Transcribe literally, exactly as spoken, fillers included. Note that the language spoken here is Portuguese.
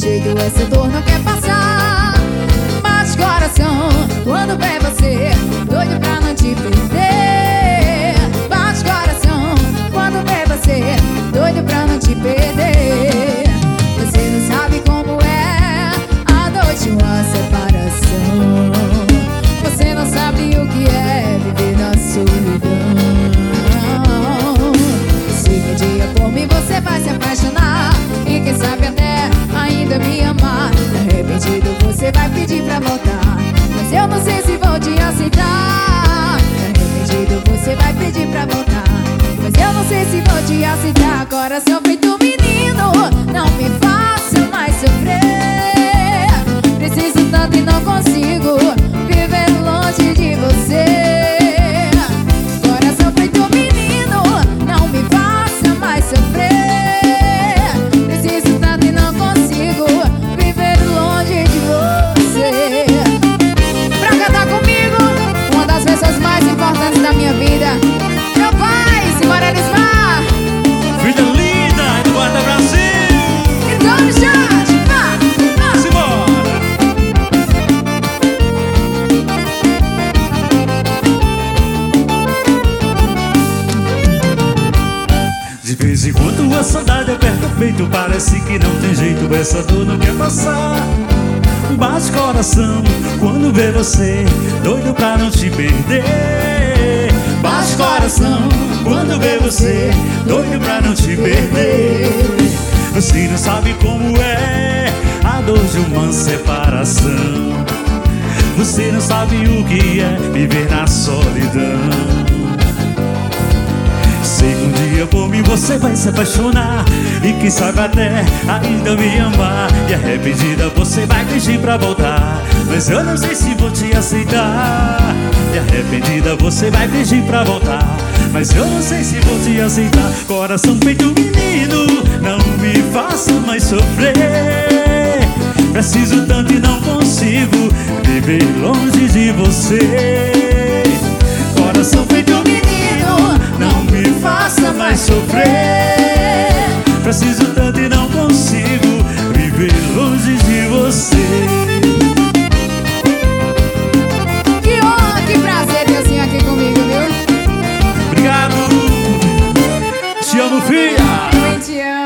jeito essa dor não quer passar. Bate coração quando vê você, doido pra não te perder. Bate coração quando vê você, doido pra não te perder. Você não sabe como é a dor de uma separação. Você não sabe o que é viver na solidão. Sei que um dia por mim você vai se apaixonar, e quem sabe até ainda me amar. Arrependido você vai pedir pra voltar, mas eu não sei se vou te aceitar. Arrependido você vai pedir pra voltar, mas eu não sei se vou te aceitar. Coração feito menino, não me faça mais sofrer. Preciso tanto e não consigo viver longe de você. Coração feito menino, não me faça mais sofrer. Preciso tanto e não consigo viver longe de você. Pra cantar comigo, uma das pessoas mais importantes da minha vida, meu pai, Simora Lismar. Filha linda, Eduarda Brasil. Então no chat, vá, vá. Simbora. De vez em quando a saudade aperta o peito, parece que não tem jeito, essa dor não quer passar. Bate coração quando vê você, doido pra não te perder. Bate coração quando vê você, doido pra não te perder. Você não sabe como é a dor de uma separação. Você não sabe o que é viver na solidão. Sei que um dia por mim você vai se apaixonar, e quem sabe até ainda me amar. E arrependida você vai pedir pra voltar, mas eu não sei se vou te aceitar. E arrependida você vai pedir pra voltar, mas eu não sei se vou te aceitar. Coração feito menino, não me faça mais sofrer. Preciso tanto e não consigo viver longe de você. Coração feito menino, não me faça mais sofrer. Preciso tanto e não consigo viver longe de você. Que honra, que prazer ter assim aqui comigo, viu? Obrigado. Te amo, filha. Também te amo.